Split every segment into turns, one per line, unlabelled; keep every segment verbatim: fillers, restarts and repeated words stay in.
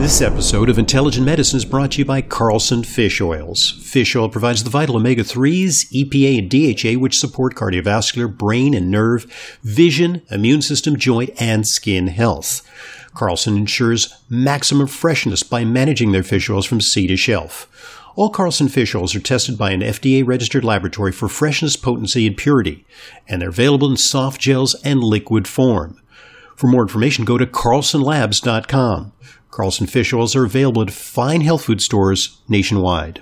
This episode of Intelligent Medicine is brought to you by Carlson Fish Oils. Fish oil provides the vital omega threes, E P A, and D H A, which support cardiovascular, brain and nerve, vision, immune system, joint, and skin health. Carlson ensures maximum freshness by managing their fish oils from sea to shelf. All Carlson fish oils are tested by an F D A-registered laboratory for freshness, potency, and purity, and they're available in soft gels and liquid form. For more information, go to carlson labs dot com. Carlson fish oils are available at fine health food stores nationwide.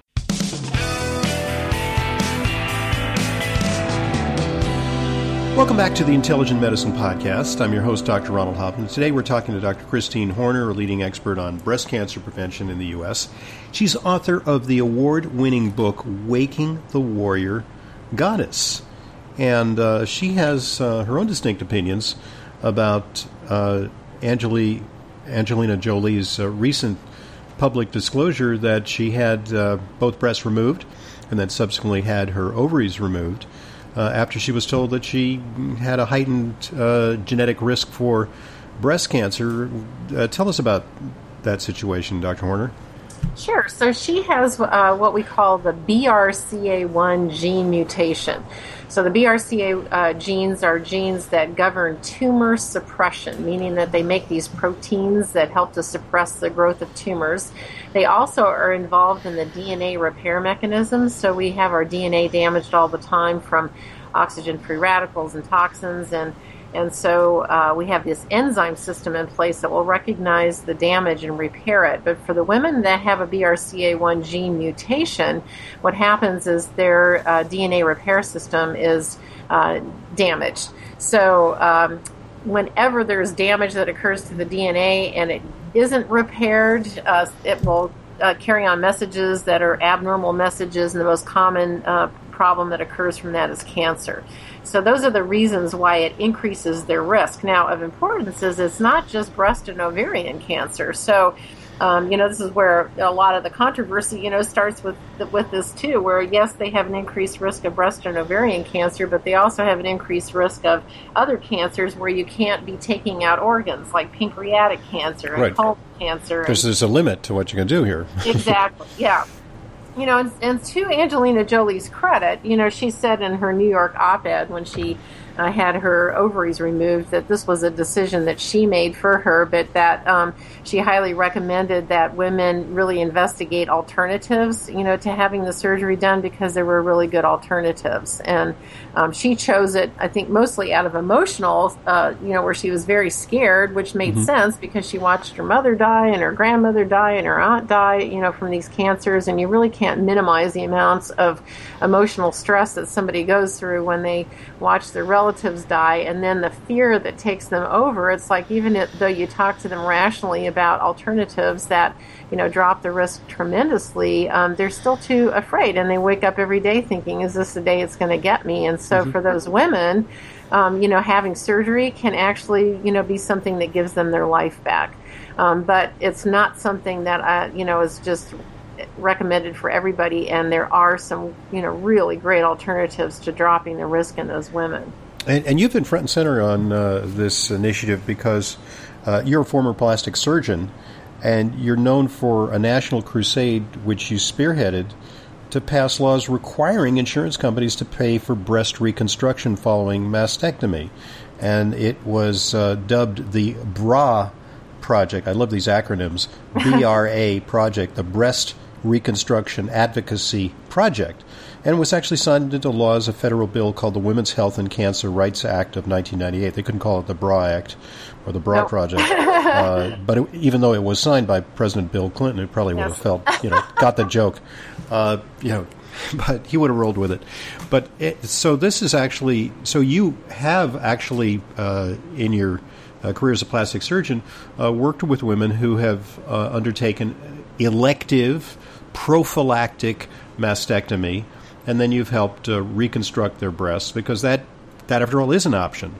Welcome back to the Intelligent Medicine Podcast. I'm your host, Doctor Ronald Hoffman. Today we're talking to Doctor Christine Horner, a leading expert on breast cancer prevention in the U S. She's author of the award-winning book, Waking the Warrior Goddess. And uh, she has uh, her own distinct opinions about uh, Angeli- Angelina Jolie's uh, recent public disclosure that she had uh, both breasts removed and then subsequently had her ovaries removed uh, after she was told that she had a heightened uh, genetic risk for breast cancer. Uh, tell us about that situation, Doctor Horner.
Sure. So she has uh, what we call the B R C A one gene mutation. So the B R C A uh, genes are genes that govern tumor suppression, meaning that they make these proteins that help to suppress the growth of tumors. They also are involved in the D N A repair mechanisms. So we have our D N A damaged all the time from oxygen-free radicals and toxins, and And so uh, we have this enzyme system in place that will recognize the damage and repair it. But for the women that have a B R C A one gene mutation, what happens is their uh, D N A repair system is uh, damaged. So um, whenever there's damage that occurs to the D N A and it isn't repaired, uh, it will uh, carry on messages that are abnormal messages, and the most common uh, problem that occurs from that is cancer. So those are the reasons why it increases their risk. Now, of importance is it's not just breast and ovarian cancer. So, um, you know, this is where a lot of the controversy, you know, starts with with this too, where yes, they have an increased risk of breast and ovarian cancer, but they also have an increased risk of other cancers where you can't be taking out organs, like pancreatic cancer and
right.
colon cancer.
Because there's a limit to what you can do here.
Exactly, yeah. You know, and, and to Angelina Jolie's credit, you know, she said in her New York op-ed when she uh, had her ovaries removed that this was a decision that she made for her, but that um, she highly recommended that women really investigate alternatives, you know, to having the surgery done, because there were really good alternatives. And um, she chose it, I think, mostly out of emotional, uh, you know, where she was very scared, which made mm-hmm. sense because she watched her mother die and her grandmother die and her aunt die, you know, from these cancers, and you really can't minimize the amounts of emotional stress that somebody goes through when they watch their relatives die, and then the fear that takes them over. It's like even if, though you talk to them rationally about alternatives that, you know, drop the risk tremendously, um, they're still too afraid, and they wake up every day thinking, is this the day it's going to get me? And so mm-hmm. for those women, um, you know, having surgery can actually, you know, be something that gives them their life back. Um, but it's not something that, I, you know, is just recommended for everybody, and there are some, you know, really great alternatives to dropping the risk in those women.
And, and you've been front and center on uh, this initiative because uh, you're a former plastic surgeon, and you're known for a national crusade which you spearheaded to pass laws requiring insurance companies to pay for breast reconstruction following mastectomy. And it was uh, dubbed the B R A Project. I love these acronyms. B R A Project, the Breast Reconstruction Advocacy Project, and was actually signed into law as a federal bill called the Women's Health and Cancer Rights Act of nineteen ninety-eight. They couldn't call it the B R A Act or the B R A nope. Project, uh, but it, even though it was signed by President Bill Clinton, it probably would yes. have felt, you know, got the joke, uh, you know, but he would have rolled with it. But it, so this is actually, so you have actually uh, in your uh, career as a plastic surgeon uh, worked with women who have uh, undertaken elective prophylactic mastectomy, and then you've helped uh, reconstruct their breasts, because that, that, after all, is an option.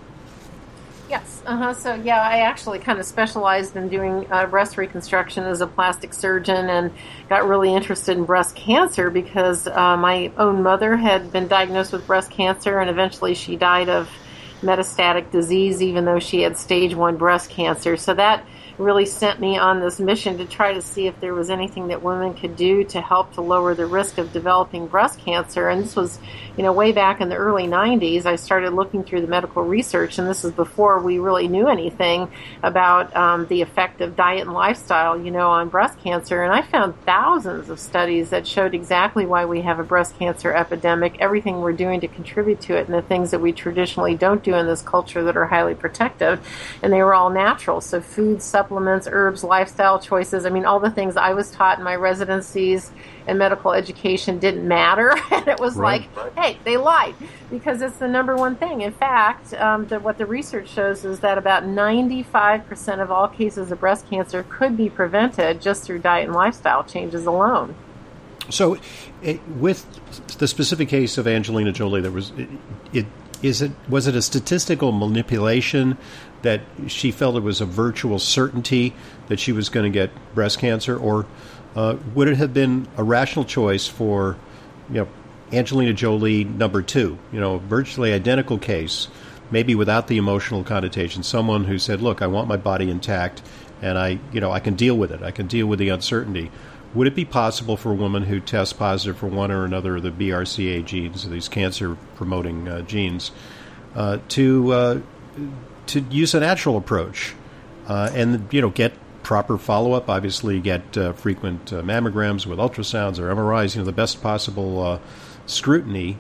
Yes. Uh-huh. So, yeah, I actually kind of specialized in doing uh, breast reconstruction as a plastic surgeon, and got really interested in breast cancer because uh, my own mother had been diagnosed with breast cancer, and eventually she died of metastatic disease, even though she had stage one breast cancer. So that really sent me on this mission to try to see if there was anything that women could do to help to lower the risk of developing breast cancer. And this was, you know, way back in the early nineties. I started looking through the medical research, and this is before we really knew anything about um, the effect of diet and lifestyle, you know, on breast cancer. And I found thousands of studies that showed exactly why we have a breast cancer epidemic, everything we're doing to contribute to it, and the things that we traditionally don't do in this culture that are highly protective. And they were all natural. So food, supplements, herbs, lifestyle choices. I mean, all the things I was taught in my residencies and medical education didn't matter. And it was
right.
like, hey, they lied, because it's the number one thing. In fact, um, the, what the research shows is that about ninety-five percent of all cases of breast cancer could be prevented just through diet and lifestyle changes alone.
So, it, with the specific case of Angelina Jolie, there was it, it is it was it a statistical manipulation that she felt it was a virtual certainty that she was going to get breast cancer, or uh, would it have been a rational choice for, you know, Angelina Jolie number two, you know, virtually identical case, maybe without the emotional connotation, someone who said, look, I want my body intact, and I, you know, I can deal with it. I can deal with the uncertainty. Would it be possible for a woman who tests positive for one or another of the B R C A genes, these cancer-promoting uh, genes, uh, to uh, to use a natural approach uh, and, you know, get proper follow-up, obviously get uh, frequent uh, mammograms with ultrasounds or M R Is, you know, the best possible uh, scrutiny,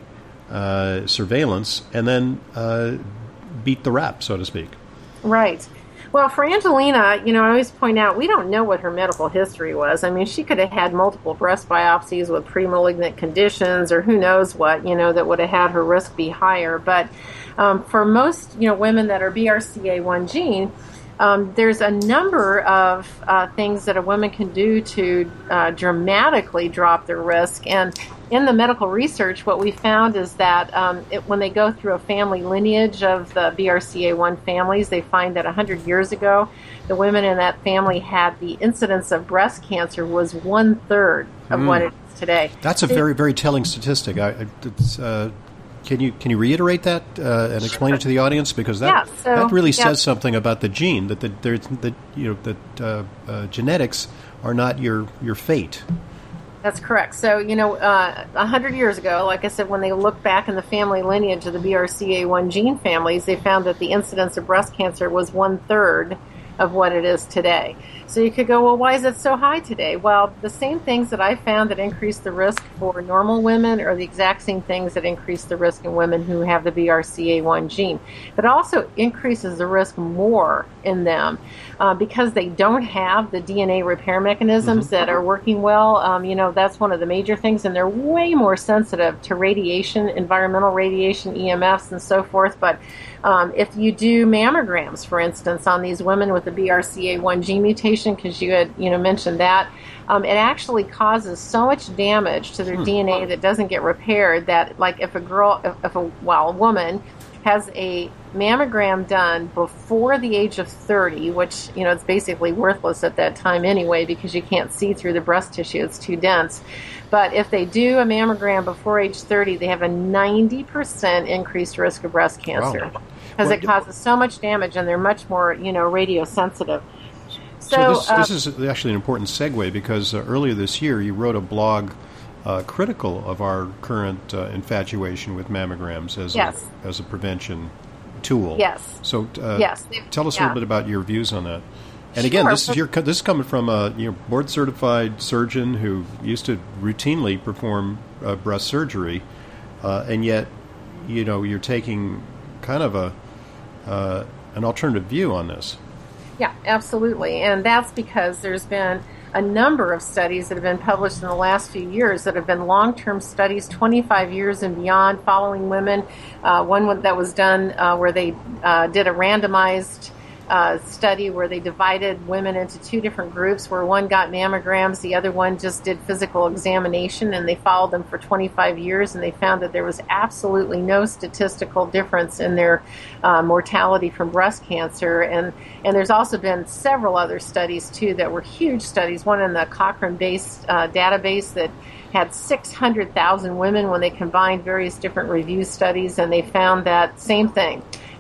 uh, surveillance, and then uh, beat the rap, so to speak?
Right. Well, for Angelina, you know, I always point out, we don't know what her medical history was. I mean, she could have had multiple breast biopsies with pre-malignant conditions, or who knows what, you know, that would have had her risk be higher. But um, for most, you know, women that are B R C A one gene, um, there's a number of uh, things that a woman can do to uh, dramatically drop their risk. And in the medical research, what we found is that um, it, when they go through a family lineage of the B R C A one families, they find that one hundred years ago, the women in that family had the incidence of breast cancer was one-third of mm. what it is today.
That's a
so,
very, very telling statistic. I, it's, uh, can you can you reiterate that uh, and explain
sure.
it to the audience? Because that
yeah, so,
that really
yeah.
says something about the gene, that the, there's that you know that uh, uh, genetics are not your your fate.
That's correct. So, you know, uh, one hundred years ago, like I said, when they looked back in the family lineage of the B R C A one gene families, they found that the incidence of breast cancer was one-third of what it is today. So you could go, well, why is it so high today? Well, the same things that I found that increase the risk for normal women are the exact same things that increase the risk in women who have the B R C A one gene. But it also increases the risk more in them uh, because they don't have the D N A repair mechanisms mm-hmm. that are working well. Um, you know, that's one of the major things, and they're way more sensitive to radiation, environmental radiation, E M Fs, and so forth. But Um, if you do mammograms, for instance, on these women with the B R C A one gene mutation, because you had you know mentioned that, um, it actually causes so much damage to their hmm. D N A that doesn't get repaired that, like, if a girl, if, if a well, a woman has a mammogram done before the age of thirty, which, you know, it's basically worthless at that time anyway because you can't see through the breast tissue, it's too dense. But if they do a mammogram before age thirty, they have a ninety percent increased risk of breast cancer. Wow. Because it causes so much damage, and they're much more, you know, radiosensitive. So,
so this,
uh,
this is actually an important segue, because uh, earlier this year you wrote a blog uh, critical of our current uh, infatuation with mammograms as
yes.
a, as a prevention tool.
Yes.
So uh,
yes.
tell us yeah. a little bit about your views on that. And
sure.
again, this is your this is coming from a you know, board certified surgeon who used to routinely perform uh, breast surgery, uh, and yet, you know, you're taking kind of a uh, an alternative view on this.
Yeah, absolutely. And that's because there's been a number of studies that have been published in the last few years that have been long-term studies, twenty-five years and beyond, following women. Uh, one that was done uh, where they uh, did a randomized Uh, study where they divided women into two different groups, where one got mammograms, the other one just did physical examination, and they followed them for twenty-five years, and they found that there was absolutely no statistical difference in their uh, mortality from breast cancer. And, and there's also been several other studies, too, that were huge studies, one in the Cochrane-based uh, database that had six hundred thousand women when they combined various different review studies, and they found that same thing.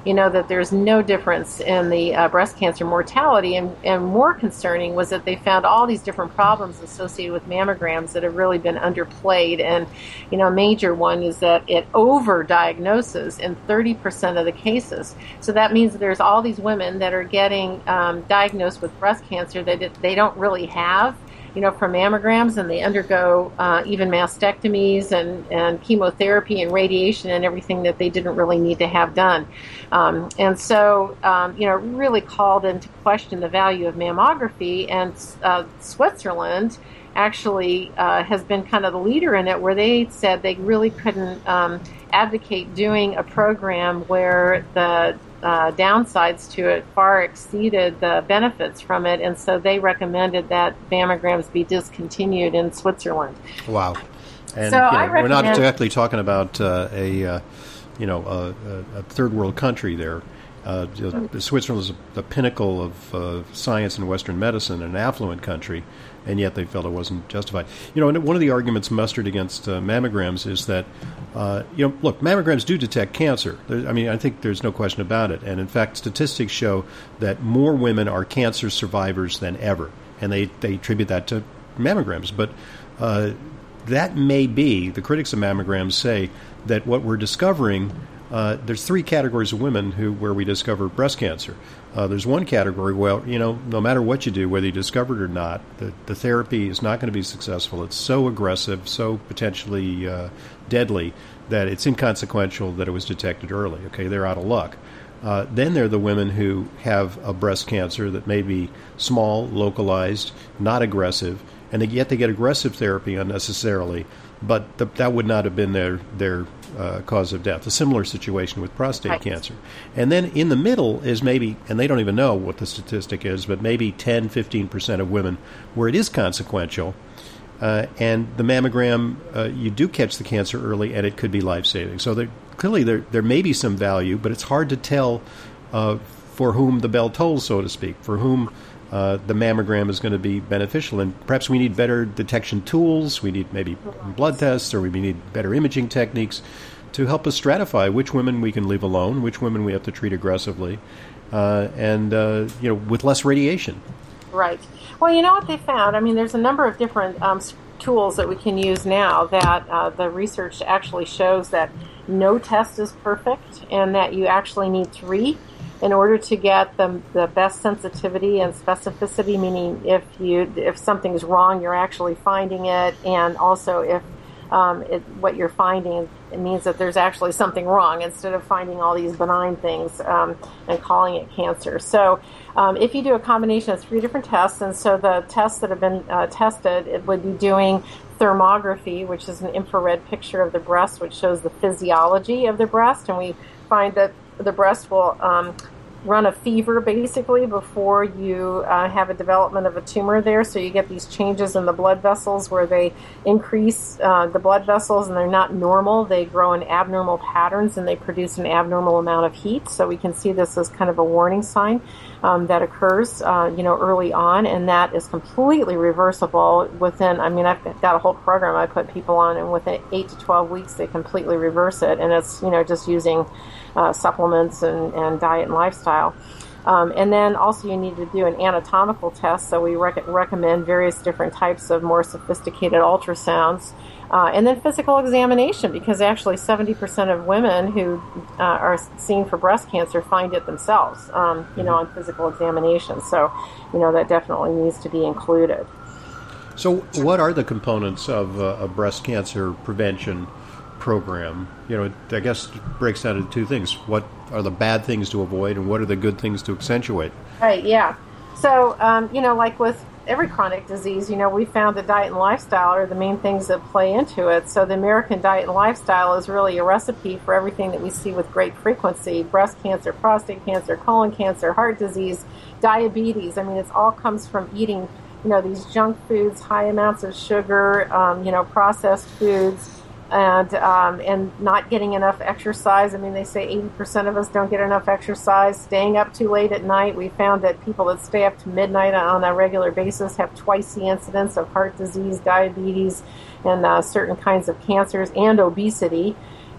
you know, that there's no difference in the uh, breast cancer mortality. And, and more concerning was that they found all these different problems associated with mammograms that have really been underplayed. And, you know, a major one is that it overdiagnoses in thirty percent of the cases. So that means that there's all these women that are getting um, diagnosed with breast cancer that it, they don't really have, you know, from mammograms, and they undergo uh, even mastectomies and, and chemotherapy and radiation and everything that they didn't really need to have done. Um, and so, um, you know, it really called into question the value of mammography, and uh, Switzerland actually uh, has been kind of the leader in it, where they said they really couldn't um, advocate doing a program where the Uh, downsides to it far exceeded the benefits from it, and so they recommended that mammograms be discontinued in Switzerland.
Wow! And
so
you know,
I
we're not
recommend-
exactly talking about uh, a uh, you know a, a third world country there. Uh, Switzerland is the pinnacle of uh, science and Western medicine, an affluent country, and yet they felt it wasn't justified. You know, and one of the arguments mustered against uh, mammograms is that, uh, you know, look, mammograms do detect cancer. There, I mean, I think there's no question about it. And in fact, statistics show that more women are cancer survivors than ever, and they, they attribute that to mammograms. But uh, that may be, the critics of mammograms say that what we're discovering, Uh, there's three categories of women who where we discover breast cancer. Uh, there's one category, well, you know, no matter what you do, whether you discover it or not, the, the therapy is not going to be successful. It's so aggressive, so potentially uh, deadly, that it's inconsequential that it was detected early. Okay, they're out of luck. Uh, then there are the women who have a breast cancer that may be small, localized, not aggressive, and yet they get aggressive therapy unnecessarily, but the, that would not have been their their uh, cause of death. A similar situation with prostate
right.
cancer. And then in the middle is maybe, and they don't even know what the statistic is, but maybe ten, fifteen percent of women where it is consequential, uh, and the mammogram, uh, you do catch the cancer early, and it could be life-saving. So there, clearly there, there may be some value, but it's hard to tell uh, for whom the bell tolls, so to speak, for whom Uh, the mammogram is going to be beneficial. And perhaps we need better detection tools. We need maybe blood tests, or we need better imaging techniques to help us stratify which women we can leave alone, which women we have to treat aggressively, uh, and, uh, you know, with less radiation.
Right. Well, you know what they found? I mean, there's a number of different um, tools that we can use now that uh, the research actually shows that no test is perfect, and that you actually need three in order to get the, the best sensitivity and specificity, meaning if you if something's wrong, you're actually finding it, and also if um, it, what you're finding, it means that there's actually something wrong, instead of finding all these benign things um, and calling it cancer. So um, if you do a combination of three different tests, and so the tests that have been uh, tested, it would be doing thermography, which is an infrared picture of the breast, which shows the physiology of the breast, and we find that the breast will um, run a fever basically before you uh, have a development of a tumor there. So you get these changes in the blood vessels where they increase uh, the blood vessels, and they're not normal. They grow in abnormal patterns, and they produce an abnormal amount of heat. So we can see this as kind of a warning sign um, that occurs, uh, you know, early on, and that is completely reversible within, I mean, I've got a whole program I put people on, and within eight to twelve weeks, they completely reverse it. And it's, you know, just using Uh, supplements and, and diet and lifestyle. Um, and then also you need to do an anatomical test, so we rec- recommend various different types of more sophisticated ultrasounds. Uh, and then physical examination, because actually seventy percent of women who uh, are seen for breast cancer find it themselves, um, you know, on physical examination. So, you know, that definitely needs to be included.
So what are the components of uh, a breast cancer prevention program? You know, I guess it breaks down into two things. What are the bad things to avoid, and what are the good things to accentuate?
Right, yeah. So, um, you know, like with every chronic disease, you know, we found that diet and lifestyle are the main things that play into it. So the American diet and lifestyle is really a recipe for everything that we see with great frequency: breast cancer, prostate cancer, colon cancer, heart disease, diabetes. I mean, it all comes from eating, you know, these junk foods, high amounts of sugar, um, you know, processed foods, and um, and not getting enough exercise. I mean, they say eighty percent of us don't get enough exercise. Staying up too late at night. We found that people that stay up to midnight on a regular basis have twice the incidence of heart disease, diabetes, and uh, certain kinds of cancers, and obesity.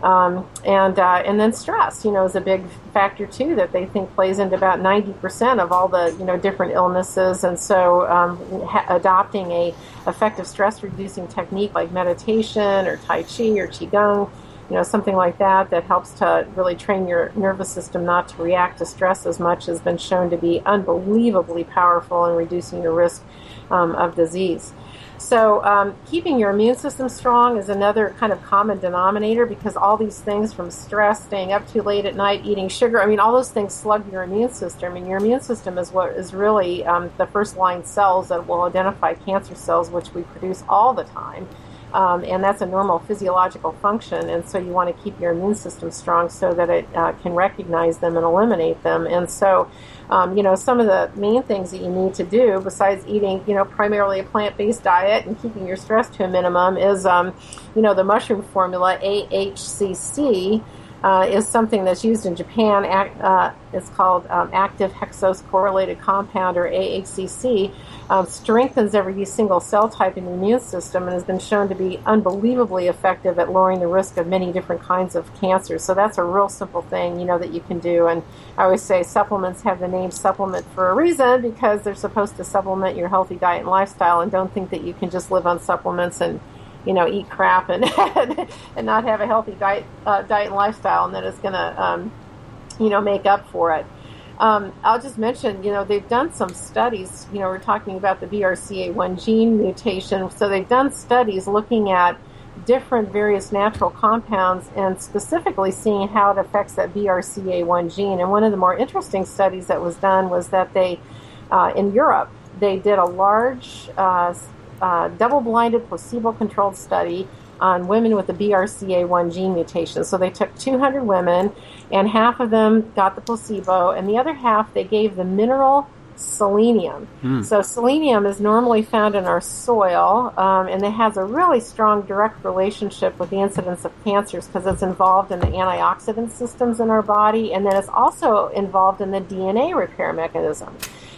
Um, and uh, and then stress, you know, is a big factor too that they think plays into about ninety percent of all the, you know, different illnesses. And so um, ha- adopting a effective stress reducing technique like meditation or Tai Chi or Qigong, you know, something like that that helps to really train your nervous system not to react to stress as much has been shown to be unbelievably powerful in reducing your risk um, of disease. So um, keeping your immune system strong is another kind of common denominator, because all these things, from stress, staying up too late at night, eating sugar, I mean, all those things slug your immune system. And your immune system is what is really um, the first line cells that will identify cancer cells, which we produce all the time. Um, and that's a normal physiological function. And so you want to keep your immune system strong so that it uh, can recognize them and eliminate them. And so, um, you know, some of the main things that you need to do, besides eating, you know, primarily a plant-based diet and keeping your stress to a minimum, is, um, you know, the mushroom formula, A H C C, uh, is something that's used in Japan. Uh, it's called um, active hexose correlated compound, or A H C C. Um, strengthens every single cell type in the immune system and has been shown to be unbelievably effective at lowering the risk of many different kinds of cancers. So that's a real simple thing, you know, that you can do. And I always say supplements have the name supplement for a reason, because they're supposed to supplement your healthy diet and lifestyle. And don't think that you can just live on supplements and, you know, eat crap and and not have a healthy diet uh, diet and lifestyle, and that it's going to, um, you know, make up for it. Um, I'll just mention, you know, they've done some studies, you know, we're talking about the B R C A one gene mutation. So they've done studies looking at different various natural compounds and specifically seeing how it affects that B R C A one gene. And one of the more interesting studies that was done was that they, uh, in Europe, they did a large uh, uh, double-blinded placebo-controlled study on women with the B R C A one gene mutation. So they took two hundred women, and half of them got the placebo, and the other half they gave the mineral selenium. Mm. So selenium is normally found in our soil, um, and it has a really strong direct relationship with the incidence of cancers because it's involved in the antioxidant systems in our body, and then it's also involved in the D N A repair mechanism.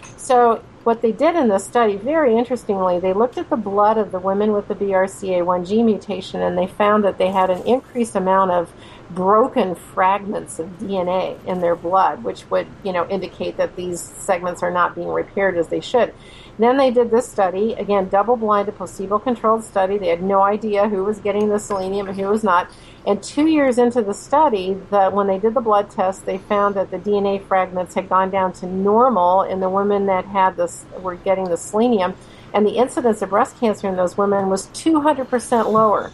So what they did in this study, very interestingly, they looked at the blood of the women with the B R C A one gene mutation, and they found that they had an increased amount of broken fragments of D N A in their blood, which would, you know, indicate that these segments are not being repaired as they should. Then they did this study, again, double-blinded, placebo-controlled study. They had no idea who was getting the selenium and who was not. And two years into the study, the, when they did the blood test, they found that the D N A fragments had gone down to normal in the women that had this, were getting the selenium, and the incidence of breast cancer in those women was two hundred percent lower.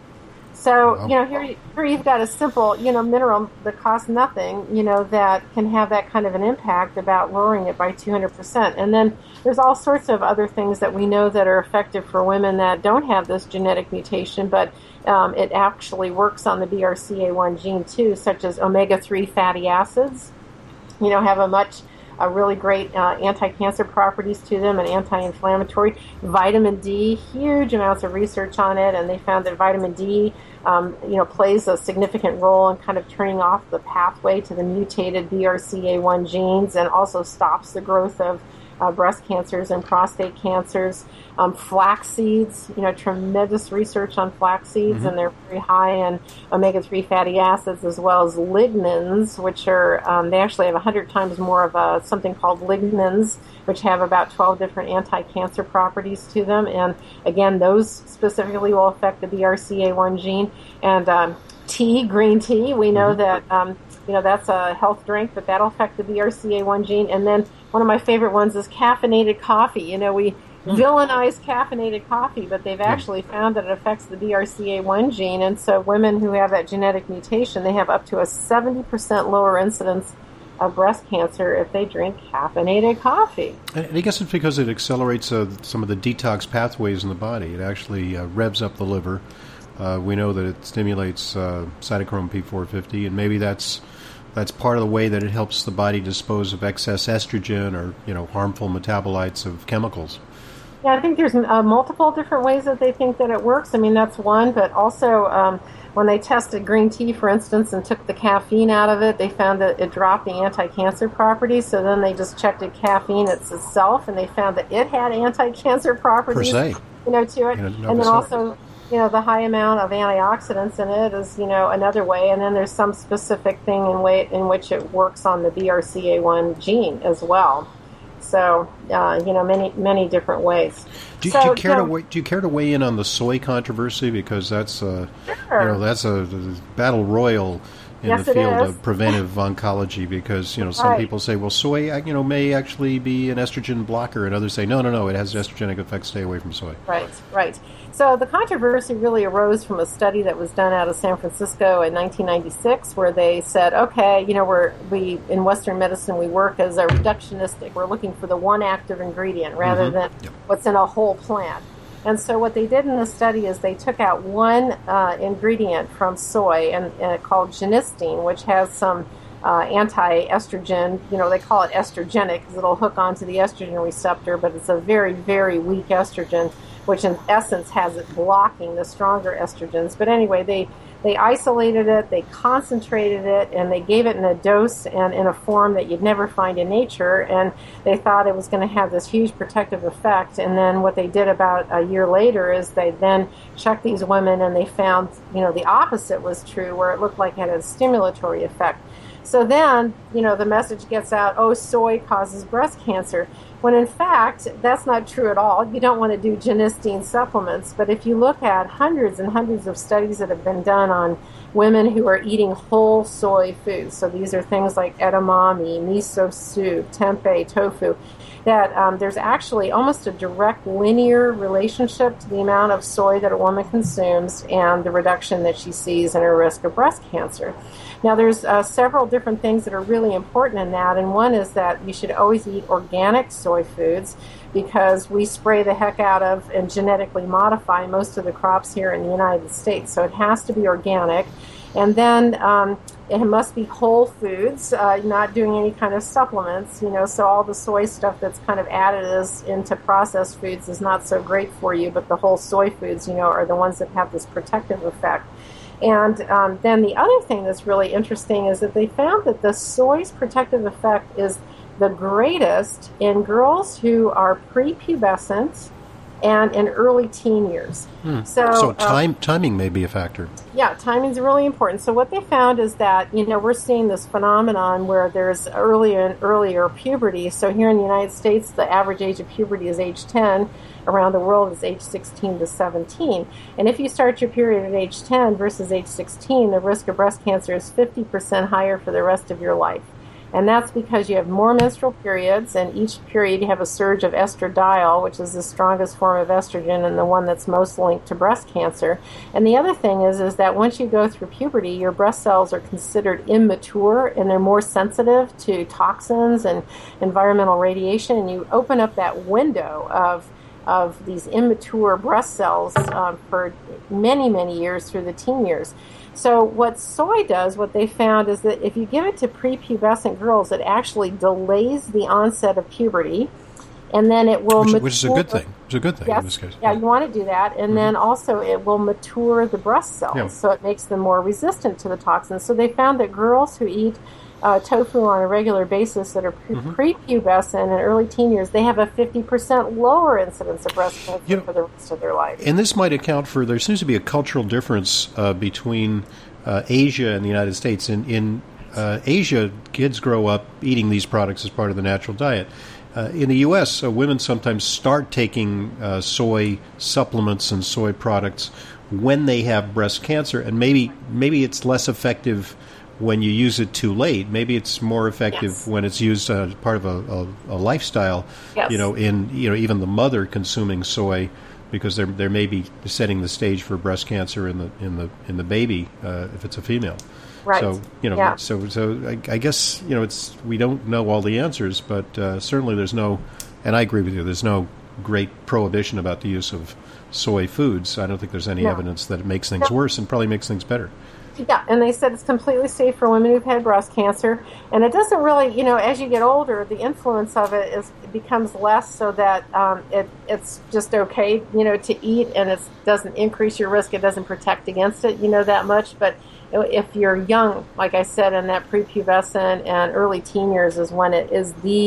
So, you know, here, here you've got a simple, you know, mineral that costs nothing, you know, that can have that kind of an impact about lowering it by two hundred percent. And then there's all sorts of other things that we know that are effective for women that don't have this genetic mutation, but um, it actually works on the B R C A one gene too, such as omega three fatty acids, you know, have a much a really great uh, anti-cancer properties to them and anti-inflammatory. Vitamin D, huge amounts of research on it, and they found that vitamin D, um, you know, plays a significant role in kind of turning off the pathway to the mutated B R C A one genes, and also stops the growth of uh, breast cancers and prostate cancers. Um, flax seeds, you know, tremendous research on flax seeds, mm-hmm. and they're very high in omega three fatty acids, as well as lignans, which are, um, they actually have one hundred times more of a, something called lignans, which have about twelve different anti-cancer properties to them. And again, those specifically will affect the B R C A one gene. And um, tea, green tea, we know mm-hmm. that, um, you know, that's a health drink, but that'll affect the B R C A one gene. And then one of my favorite ones is caffeinated coffee. You know, we villainize caffeinated coffee, but they've actually found that it affects the B R C A one gene. And so women who have that genetic mutation, they have up to a seventy percent lower incidence of breast cancer if they drink caffeinated coffee.
And I guess it's because it accelerates uh, some of the detox pathways in the body. It actually uh, revs up the liver. Uh, we know that it stimulates uh, cytochrome P four fifty, and maybe that's that's part of the way that it helps the body dispose of excess estrogen or, you know, harmful metabolites of chemicals.
Yeah, I think there's uh, multiple different ways that they think that it works. I mean, that's one, but also um, when they tested green tea, for instance, and took the caffeine out of it, they found that it dropped the anti-cancer properties. So then they just checked at caffeine itself, and they found that it had anti-cancer properties,
per se,
you know, to it.
You know,
and then also, you know, the high amount of antioxidants in it is, you know, another way. And then there's some specific thing in way in which it works on the B R C A one gene as well. So, uh, you know, many many different ways.
Do,
so,
do you care
so,
to weigh, do you care to weigh in on the soy controversy, because that's uh,
sure.
you know that's a, a battle royal in
yes,
the field
it is.
of preventive oncology, because you know some
right.
people say, well, soy you know may actually be an estrogen blocker, and others say no no no it has estrogenic effects, stay away from soy.
Right, right. So the controversy really arose from a study that was done out of San Francisco in nineteen ninety-six, where they said, okay, you know, we're we in Western medicine we work as a reductionistic. We're looking for the one active ingredient rather
mm-hmm.
than
yep.
what's in a whole plant. And so what they did in the study is they took out one uh, ingredient from soy and, and called genistein, which has some uh, anti-estrogen. You know, they call it estrogenic because it'll hook onto the estrogen receptor, but it's a very, very weak estrogen, which in essence has it blocking the stronger estrogens. But anyway, they, they isolated it, they concentrated it, and they gave it in a dose and in a form that you'd never find in nature, and they thought it was going to have this huge protective effect. And then what they did about a year later is they then checked these women, and they found, you know, the opposite was true, where it looked like it had a stimulatory effect. So then, you know, the message gets out, oh, soy causes breast cancer. When in fact, that's not true at all. You don't want to do genistein supplements. But if you look at hundreds and hundreds of studies that have been done on women who are eating whole soy foods, so these are things like edamame, miso soup, tempeh, tofu, that um, there's actually almost a direct linear relationship to the amount of soy that a woman consumes and the reduction that she sees in her risk of breast cancer. Now, there's uh, several different things that are really important in that, and one is that you should always eat organic soy foods, because we spray the heck out of and genetically modify most of the crops here in the United States. So it has to be organic. And then um, it must be whole foods, uh, not doing any kind of supplements, you know, so all the soy stuff that's kind of added is into processed foods is not so great for you, but the whole soy foods, you know, are the ones that have this protective effect. And um, then the other thing that's really interesting is that they found that the soy's protective effect is the greatest in girls who are prepubescent and in early teen years.
Hmm.
So,
so time,
uh,
timing may be a factor.
Yeah, timing's really important. So what they found is that, you know, we're seeing this phenomenon where there's earlier and earlier puberty. So here in the United States, the average age of puberty is age ten. Around the world is age sixteen to seventeen. And if you start your period at age ten versus age sixteen, the risk of breast cancer is fifty percent higher for the rest of your life. And that's because you have more menstrual periods, and each period you have a surge of estradiol, which is the strongest form of estrogen and the one that's most linked to breast cancer. And the other thing is, is that once you go through puberty, your breast cells are considered immature, and they're more sensitive to toxins and environmental radiation, and you open up that window of of these immature breast cells um, for many, many years through the teen years. So what soy does, what they found, is that if you give it to prepubescent girls, it actually delays the onset of puberty, and then it will
which,
mature.
Which is a good thing. It's a good thing
yes,
in this case.
Yeah, you want to do that, and mm-hmm. then also it will mature the breast cells, yeah. so it makes them more resistant to the toxins. So they found that girls who eat Uh, tofu on a regular basis that are pre- mm-hmm. prepubescent and early teen years, they have a fifty percent lower incidence of breast cancer you know, for the rest of their life.
And this might account for, there seems to be a cultural difference uh, between uh, Asia and the United States. In, in uh, Asia, kids grow up eating these products as part of the natural diet. Uh, in the U S, uh, women sometimes start taking uh, soy supplements and soy products when they have breast cancer, and maybe maybe it's less effective when you use it too late. Maybe it's more effective yes. when it's used uh, as part of a, a, a lifestyle.
Yes.
You know, in you know even the mother consuming soy, because they're they may be setting the stage for breast cancer in the in the in the baby uh, if it's a female.
Right.
So you know,
yeah.
so so I, I guess you know it's we don't know all the answers, but uh, certainly there's no, and I agree with you. There's no great prohibition about the use of soy foods. I don't think there's any
no.
evidence that it makes things
no.
worse, and probably makes things better.
Yeah, and they said it's completely safe for women who've had breast cancer. And it doesn't really, you know, as you get older, the influence of it is it becomes less, so that um, it it's just okay, you know, to eat, and it doesn't increase your risk. It doesn't protect against it, you know, that much. But if you're young, like I said, in that prepubescent and early teen years is when it is the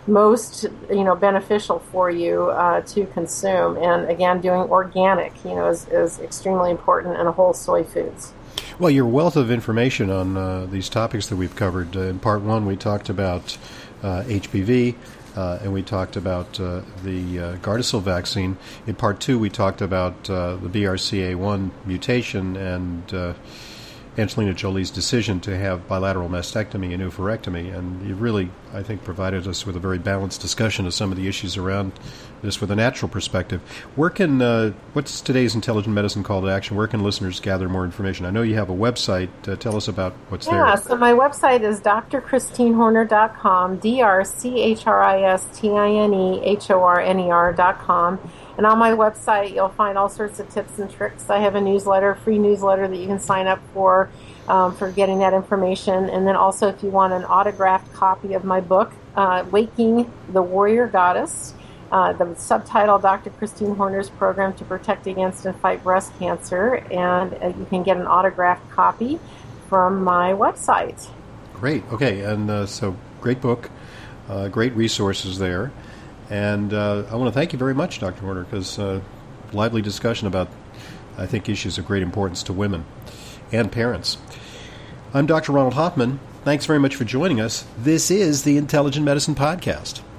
most, you know, beneficial for you uh, to consume. And again, doing organic, you know, is, is extremely important, and whole soy foods.
Well, your wealth of information on uh, these topics that we've covered. Uh, in part one, we talked about uh, H P V, uh, and we talked about uh, the uh, Gardasil vaccine. In part two, we talked about uh, the B R C A one mutation and uh, Angelina Jolie's decision to have bilateral mastectomy and oophorectomy. And you really, I think, provided us with a very balanced discussion of some of the issues around this with a natural perspective. Where can, uh, what's today's Intelligent Medicine Call to Action? Where can listeners gather more information? I know you have a website. Uh, tell us about what's
yeah,
there.
Yeah, so my website is d r christine horner dot com, D R C H R I S T I N E H O R N E R dot com. And on my website, you'll find all sorts of tips and tricks. I have a newsletter, free newsletter that you can sign up for, um, for getting that information. And then also, if you want an autographed copy of my book, uh, Waking the Warrior Goddess, uh, the subtitle, Doctor Christine Horner's Program to Protect Against and Fight Breast Cancer. And uh, you can get an autographed copy from my website.
Great. Okay. And uh, so, great book, uh, great resources there. And uh, I want to thank you very much, Doctor Horner, because uh, lively discussion about, I think, issues of great importance to women and parents. I'm Doctor Ronald Hoffman. Thanks very much for joining us. This is the Intelligent Medicine Podcast.